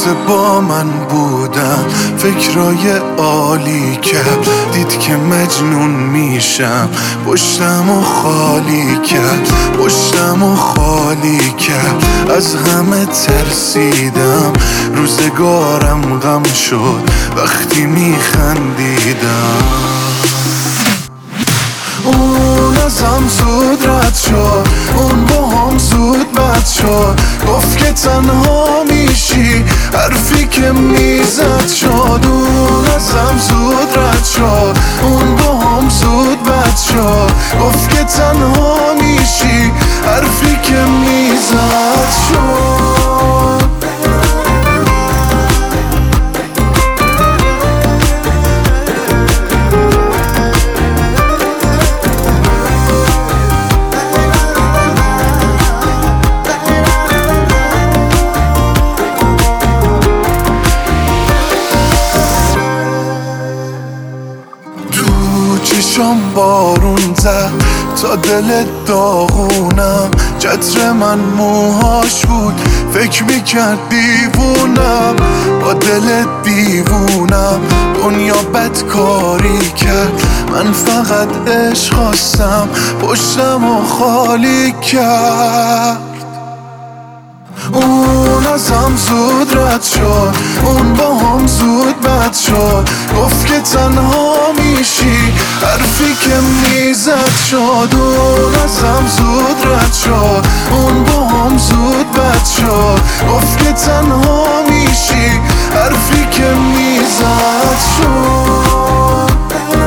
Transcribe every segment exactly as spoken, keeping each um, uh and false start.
واسه با من بودم فکرای عالی کرد، دید که مجنون میشم پشتم و خالی کرد، پشتم و خالی کرد. از همه ترسیدم، روزگارم غم شد وقتی میخندیدم. اون ازم زود رد شد، اون با هم زود بد شد، گفت که تنها میشی حرفی که میزد شد. اون ازم زود رد شد، اون با هم زود بد شد، گفت که تنها میشی حرفی که میزد شد. چشام بارون زد تا دل داغونم، چتر من موهاش بود فکر میکرد دیوونم. با دل دیوونم دنیا بدکاری کرد، من فقط عشق خواستم پشتم و خالی کرد. اون ازم زود رد شد، اون با هم زود بد شد، گفت که تنها میشی حرفی که میزد شد. اون ازم زود رد شد، اون با هم زود بد شد، گفت که تنها میشی حرفی که میزد شد.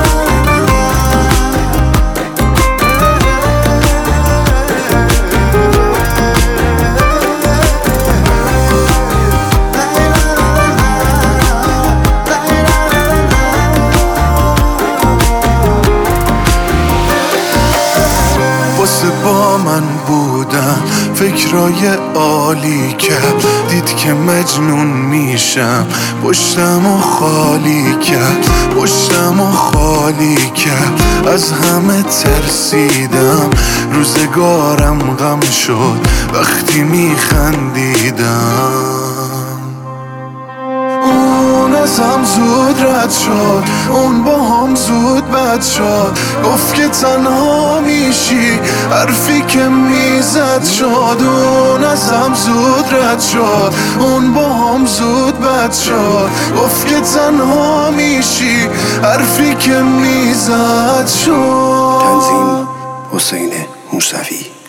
با من بودم فکرای عالی کرد، دید که مجنون میشم پشتم و خالی کرد، پشتم و خالی کرد. از همه ترسیدم، روزگارم غم شد وقتی میخندیدم. اون ازم زود رد شد، اون با هم زود بد شد، گفت که تنها میشی حرفی که میزد شد. اون ازم زود رد شد، اون با هم زود بد شد، گفت که تنها میشی حرفی که میزد شد. تنظیم حسین موسوی.